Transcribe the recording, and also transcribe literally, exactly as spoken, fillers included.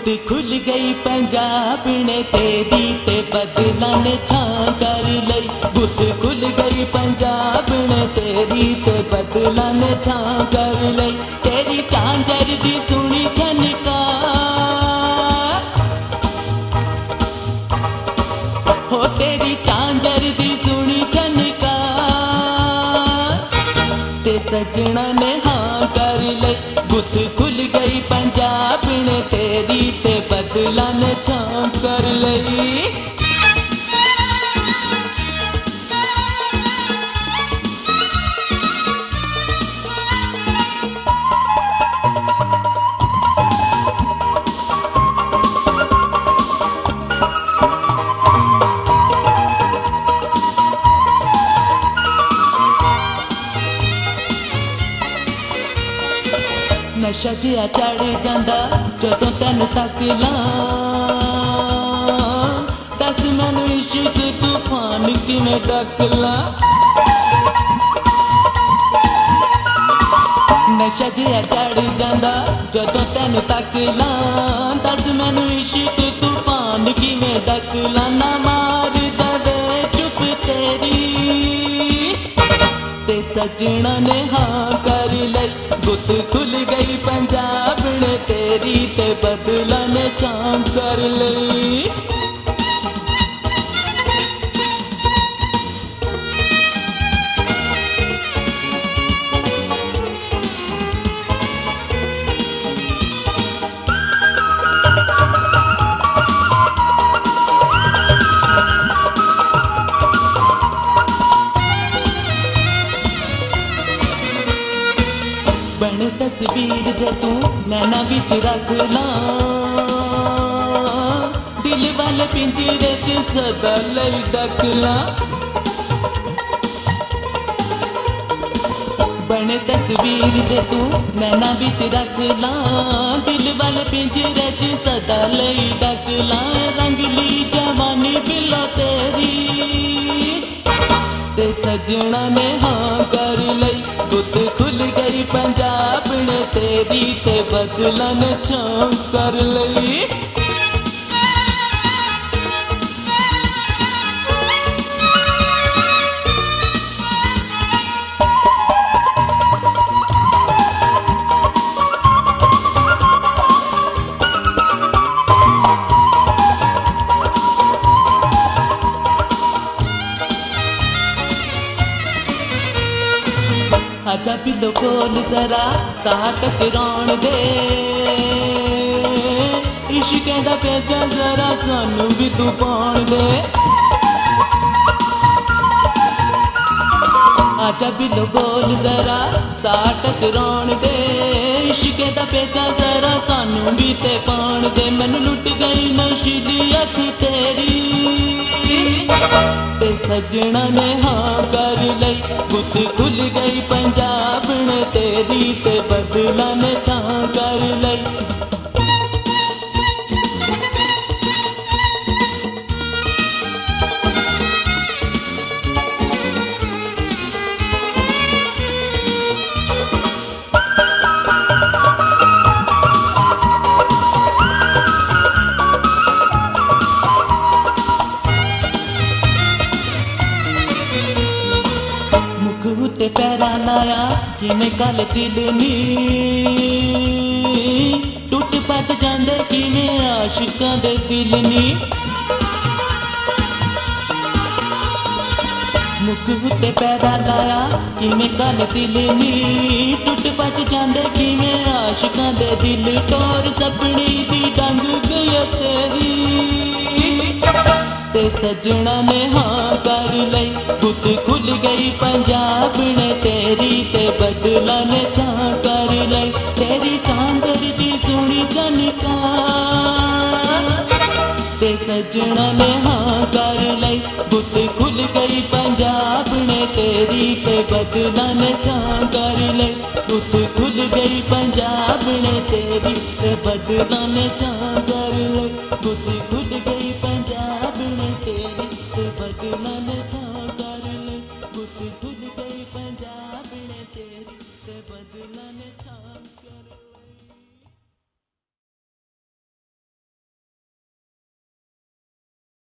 गुत खुल गई पंजाब ने तेरी ते बदला ने छां कर लई। गुत खुल गई पंजाब ने तेरी ते बदला ने छां कर लई। तेरी झांझर दी सुनी झनकार हो, तेरी झांझर दी सुनी झनकार ते सजना ने हाँ कर लई। गुत खुल गई पंजाब ने तेरी ते बदला ने छां कर लई। नशा जिहा चढ़ जांदा जदों तैनूं तक ला। दस मैनूं इश्क तूफान किवें डक ला। नशा जिहा चढ़ जांदा जदों तैनूं तक ला। दस मैनूं इश्क तूफान किवें डक ला। ना मार दवे चुप तेरी ते सजना ने हाँ कर लई। गुत खुल गई पंजाब ने तेरी ते बदला ने छां कर लई। बन तस्वीर जे तू नैना विच रख ला। दिल वाले पिंजरे च सदा लई डक ला। बन तस्वीर जे तू नैना विच रख ला। दिल वाले पिंजरे च सदा लई डक ला। रंगली जवानी बिलो तेरी ते सजना ने हाँ कर लई। गुत खुल गई पंजाब ने तेरी ते बदला ने छां कर लई। आजा बिलो कोल जरा साथ टकराउण दे। इश्क दा पेजा जरा सानू भी तू पाउण दे। आजा बिलो कोल जरा साथ टकराउण दे। इश्क दा पेजा जरा सानू भी ते पाउण दे। मैनू लुट गई नशीली अख तेरी ते सजना ने हाँ कर लई। गुत खुल गई पंजाब ने तेरी ते बदला ने छां कर लई। उत्ते पैरा लाया किवें गल दिल नी। टुट पच जांदे किवें आशिकां दे दिल नी। मुख उत्ते पैरा लाया किवें गल दिल नी। टुट पच जांदे किवें आशिकां दे दिल। टोर सपनी दी डंग गई तेरी ते सजना ने हाँ कर लई। गुत खुल गई पंजाब ने तेरी ते बदला ने छां कर लई। तेरी झांझर दी सुनी झनकार ते सजना ने हाँ कर लई। गुत खुल गई पंजाब ने तेरी ते बदला ने छां कर लई। गुत खुल गई पंजाब ने तेरी ते बदला ने छां कर लई। गुत खुल गई पंजाब ने तेरी ते बदला ने